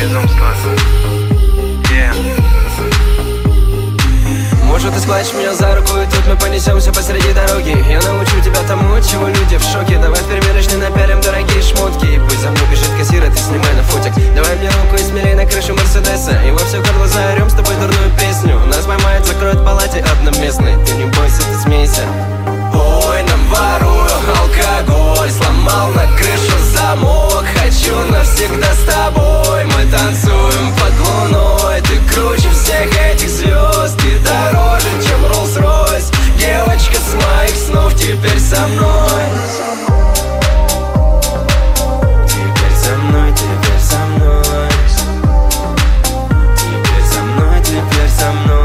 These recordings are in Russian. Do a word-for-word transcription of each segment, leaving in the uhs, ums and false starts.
безумство. Yeah. Может, ты схватишь меня за руку, и тут мы понесемся посреди дороги. Я научу тебя тому, от чего люди в шоке. Давай в примерочной напялим дорогие шмотки. И пусть за мной бежит кассир, а ты снимай на фотик. Давай мне руку и смелей на крыше Мерседеса. И во все горло заорем с тобой дурную песню. Нас поймают, закроют в палате одноместной. Ты не бойся, ты смейся. Ой, нам ворую алкоголь, сломал на крышу замок. Хочу навсегда с тобой, мы танцуем под луной. Ты круче всех этих звезд, ты дороже, чем Роллс-Ройс. Девочка с моих снов теперь со мной. Теперь со мной, теперь со мной. Теперь со мной, теперь со мной.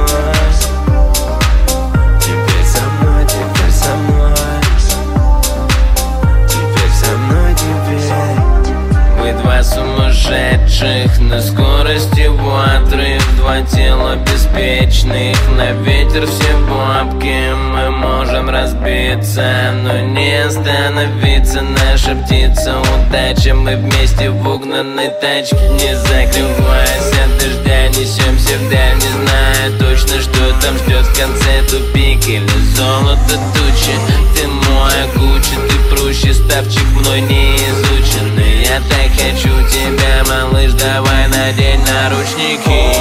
Сумасшедших на скорости ватры, два тела беспечных, на ветер все бабки. Мы можем разбиться, но не остановиться. Наша птица удача, мы вместе в угнанной тачке. Не закрываясь от дождя, несемся вдаль, не зная точно, что там ждет в конце. Тупик или золото тучи. Ты мой Гуччи, ты проще, ставчик мной не изученный. Я так хочу тебя, малыш, давай надень наручники.